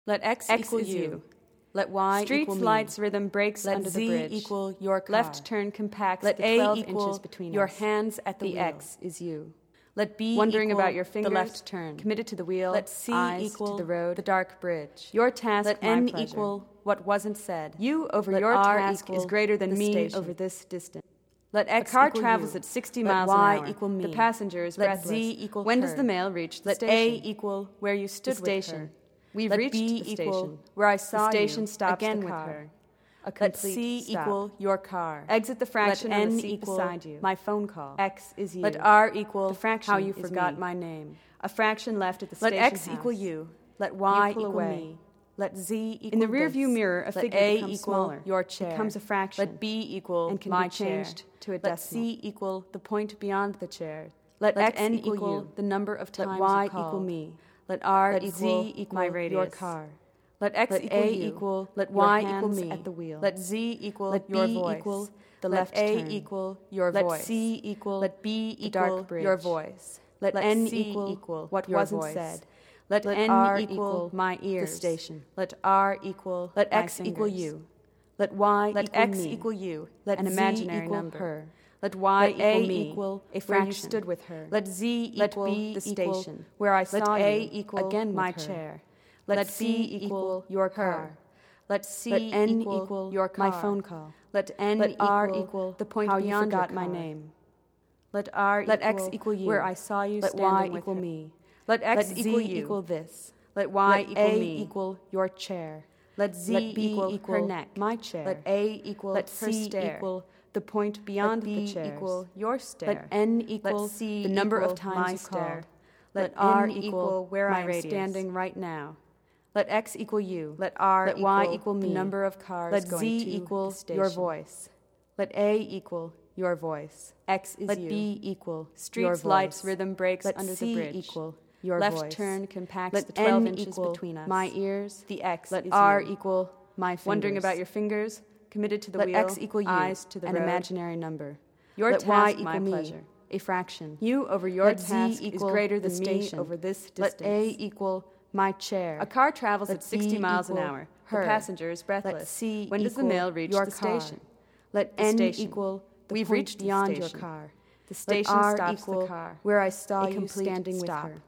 Let X equal you. Let Y Streets, equal me. lights, rhythm, brakes Let under Z the bridge. equal your car. Left turn compacts Let the A 12 equal inches between your us. hands at the The wheel. X is you. Let B Wondering equal about your fingers, the left turn. committed to the wheel, Let C eyes equal to the road, the dark bridge. your task, Let my N pleasure. equal what wasn't said. You over Let your R task equal is greater than the me station. over this distance. Let A X car equal travels you. at 60 Let miles Y an hour. equal me. The passenger is Let breathless. Z equal When her. does the mail reach the Let station? A equal where you stood The with station. her. We've Let reached B the equal station. where I The saw station you stops again the with car. her. A Let complete C stop. equal your car. Exit the fraction Let on N the seat equal beside you. my phone call. X is you. Let R equal The fraction how you is forgot me. my name. A fraction left at the Let station X house. equal you. Let Y pull equal away. me. Let Z equal In the this. rearview mirror, a Let figure A becomes equal smaller. your chair. Becomes a fraction. Let B equal and can my be changed chair. to a Let decimal. C equal the point beyond the chair. Let X N equal equal you. the number of times Let Y you called. equal me. Let R Let equal Z equal my your radius. car. Let X Let equal A you. equal Let your Y equal hands me. at the wheel. Let Z equal Let your B voice. equal the Let left A turn. equal your Let voice. C equal Let B the equal dark bridge. your voice. Let N C equal what your wasn't voice. said. Let Let N R equal my ears. the station. Let R equal Let my X equal fingers. you. Let Y Let equal X me. equal you. Let An Z imaginary equal number. her. Let Y Let equal A me. equal a where you fraction. stood with her. Let Z Let equal B the equal station. where I Let saw A you equal again my with her. chair. Let C C equal your her. car. Let C Let N equal your car. my phone call. Let N Let R equal the point how you beyond forgot your my car. name. Let R Let equal X equal you. where I saw you Let standing Y with equal her. me. Let X Let equal Z you. equal this. Let Y Let equal A me. equal your chair. Let Z Let B equal equal her neck. my chair. Let A equal Let her C stare. equal the point beyond Let B the chairs. equal your stare. Let N equal Let C the number equal of times my you stare. called. Let Let R N equal where my I am radius. standing right now. Let X equal you. Let R Let equal Y equal the me. number of cars Let going Z to equal the station. your voice. Let A equal your voice. X is Let you. B equal Streets, your voice. lights, rhythm, brakes Let under C the bridge. equal your Left voice. turn compacts Let the 12 N inches equal between us. my ears. The X Let is R you. equal my fingers. Wondering about your fingers, committed to the Let wheel, X equal you. eyes to the an road. imaginary number. Your Let task, Y my equal me. pleasure. A fraction. You over your Let Z task is equal greater the than me station. over this Let distance. A equal my chair. A car travels Let at 60 B miles an equal hour. her. The passenger is breathless. Let C when does the equal mail reach your the car. station? Let The N station. equal the We've point reached the beyond station. your car. The station Let R stops equal the car. where I saw A you complete standing stop. with her.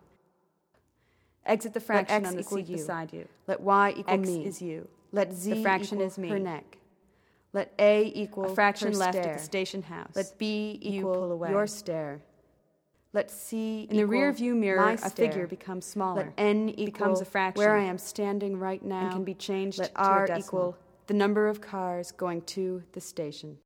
Exit the Let fraction X on the equal seat you. beside you. Let Y equal X me. is you. Let Z The fraction equal is me. her neck. Let A equal A fraction her left stare. at the station house. Let B You equal pull away. your stare. Let C In the equal rear view mirror, my a stare. figure becomes smaller. Let N equal becomes a fraction. where I am standing right now. And can be changed Let to R a decimal. equal the number of cars going to the station.